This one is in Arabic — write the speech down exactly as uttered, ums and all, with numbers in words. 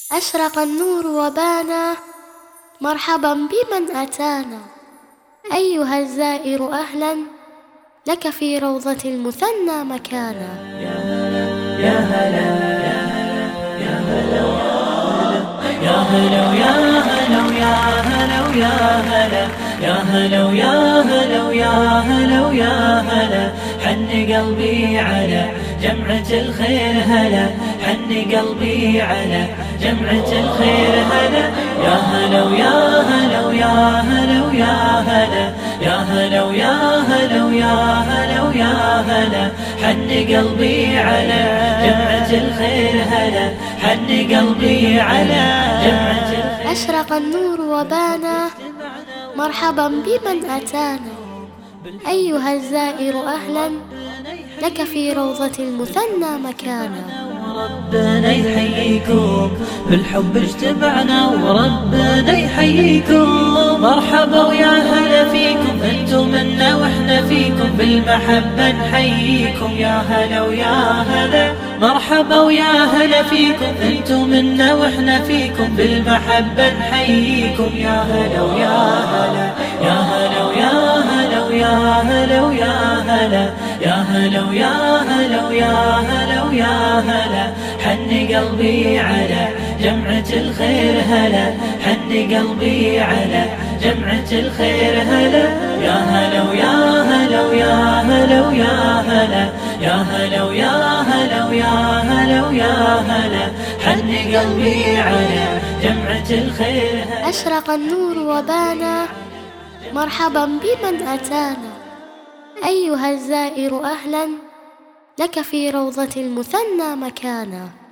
أشرق النور وبانا، مرحبا بمن أتانا. أيها الزائر أهلا، لك في روضة المثنى مكانا. يا هلا يا هلا يا هلا يا هلا يا هلا يا هلا يا هلا يا هلا يا هلا يا هلا يا هلا حن قلبي على جمعة الخير هلا، حن قلبي على جمعة الخير هلا. يا هلا يا هلا يا هلا يا هلا يا هلا يا هلا يا هلا يا هلا حن قلبي على جمعة الخير هلا، حن قلبي على جمعة الخير. أشرق النور وبانا، مرحبا بمن أتانا. أيها الزائر أهلا، لك في روضة المثنى مكانا. وربنا يحييكم بالحب اجتمعنا، وربنا يحييكم مرحبا ويا هلا فيكم، انتم منا واحنا فيكم بالمحبة نحييكم. يا هلا ويا هلا مرحبا ويا هلا فيكم، انتم منا واحنا فيكم بالمحبة نحييكم. يا هلا ويا هلا يا هلا ويا هلا ويا هلا ويا هلا يا هلا ويا هلا ويا هلا ويا هلا حن قلبي على جمعة الخير هلا، حن قلبي على جمعة الخير هلا. يا هلا ويا هلا ويا هلا ويا هلا يا هلا ويا هلا ويا هلا ويا هلا حن قلبي على جمعة الخير هلا. أشرق النور وبانا، مرحبا بمن أتانا. أيها الزائر أهلا، لك في روضة المثنى مكانا.